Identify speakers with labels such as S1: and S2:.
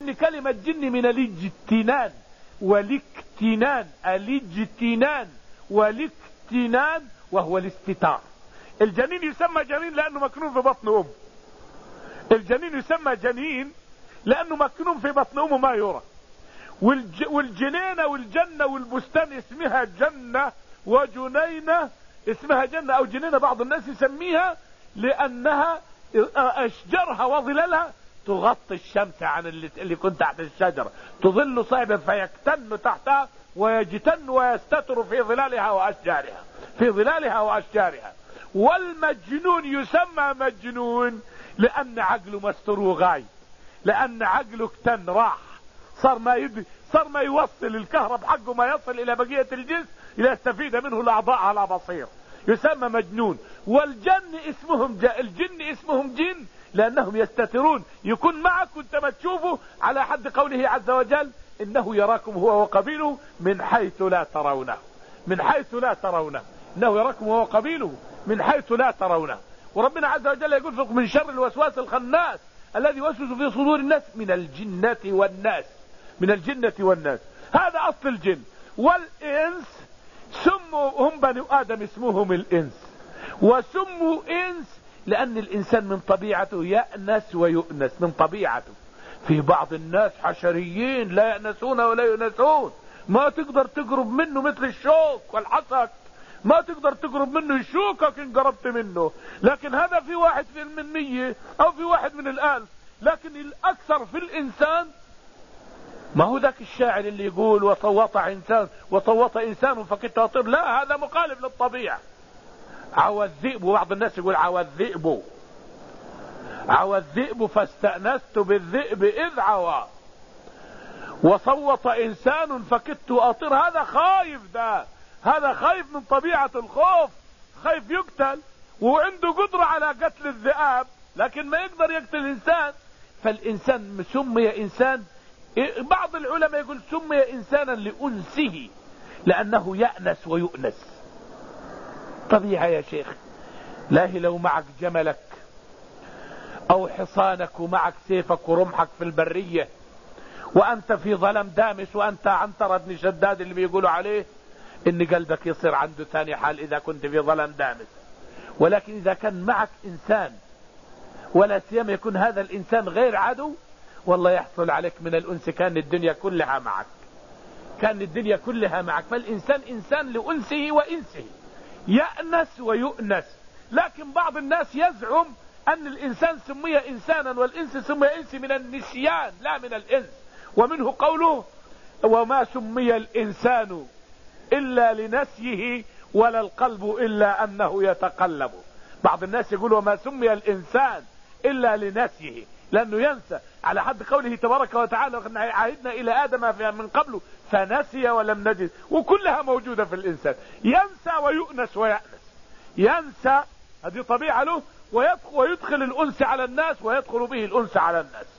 S1: لأن كلمة جن من الاجتنان والاكتنان، الاجتنان والاكتنان وهو الاستتار. الجنين يسمى جنين لأنه مكنون في بطن أمه. الجنين يسمى جنين لأنه مكنون في بطن أمه ما يرى. والجنينة والجنة والبستان اسمها جنة، وجنينة اسمها جنة أو جنينة بعض الناس يسميها لأنها أشجارها وظلالها تغطي الشمس عن اللي يكون تحت الشجرة، تظل صعبا فيكتن تحتها ويجتن ويستتر في ظلالها وأشجارها، في ظلالها وأشجارها. والمجنون يسمى مجنون لأن عقله مستور وغايب، لأن عقله اكتن راح، صار ما يوصل الكهرب حقه ما يصل إلى بقية الجسم ليستفيد منه الأعضاء على بصير، يسمى مجنون. الجن اسمهم جن لأنهم يستترون، يكون معك وانت ما تشوفه، على حد قوله عز وجل إنه يراكم هو وقبيله من حيث لا ترونه، من حيث لا ترونه، إنه يراكم هو وقبيله من حيث لا ترونه. وربنا عز وجل يقول من شر الوسواس الخناس الذي يوسوس في صدور الناس من الجنة والناس، من الجنة والناس. هذا أصل الجن. والإنس سموا، هم بني آدم اسمهم الإنس، وسموا إنس لأن الإنسان من طبيعته يأنس ويؤنس، من طبيعته. في بعض الناس حشريين لا يأنسون ولا يؤنسون، ما تقدر تقرب منه مثل الشوك والحسك، ما تقدر تقرب منه يشوكك إن قربت منه. لكن هذا في 1% أو في 1 من 1000. لكن الأكثر في الإنسان، ما هو ذاك الشاعر اللي يقول وصوت إنسان فكنت أطير، لا، هذا مخالف للطبيعة. عوى الذئب، وبعض الناس يقول عوى الذئب، عوى الذئب فاستأنست بالذئب إذ عوى، وصوت إنسان فكدت أطير. هذا خايف، هذا خايف من طبيعة الخوف، خايف يقتل، وعنده قدرة على قتل الذئاب لكن ما يقدر يقتل الإنسان. فالإنسان سمي إنسان، بعض العلماء يقول سمي إنسانا لأنسه لأنه يأنس ويؤنس. طبيعة يا شيخ. لاهي لو معك جملك أو حصانك ومعك سيفك ورمحك في البرية وأنت في ظلم دامس، وأنت عنترة بن شداد اللي بيقولوا عليه إن قلبك يصير عنده ثاني حال إذا كنت في ظلم دامس. ولكن إذا كان معك إنسان، ولا سيما يكون هذا الإنسان غير عدو، والله يحصل عليك من الأنس كان الدنيا كلها معك، كان الدنيا كلها معك. فالإنسان إنسان لأنسه وإنسه، يأنس ويؤنس. لكن بعض الناس يزعم أن الإنسان سمي إنسانا والإنس سمي إنس من النسيان لا من الإنس. ومنه قوله وما سمي الإنسان إلا لنسيه ولا القلب إلا أنه يتقلب. بعض الناس يقول وما سمي الإنسان إلا لنسيه، لأنه ينسى، على حد قوله تبارك وتعالى وقد عهدنا إلى آدم من قبل فنسي ولم نجد. وكلها موجودة في الإنسان، ينسى ويؤنس ويأنس. ينسى، هذه طبيعة له، ويدخل الأنس على الناس ويدخل به الأنس على الناس.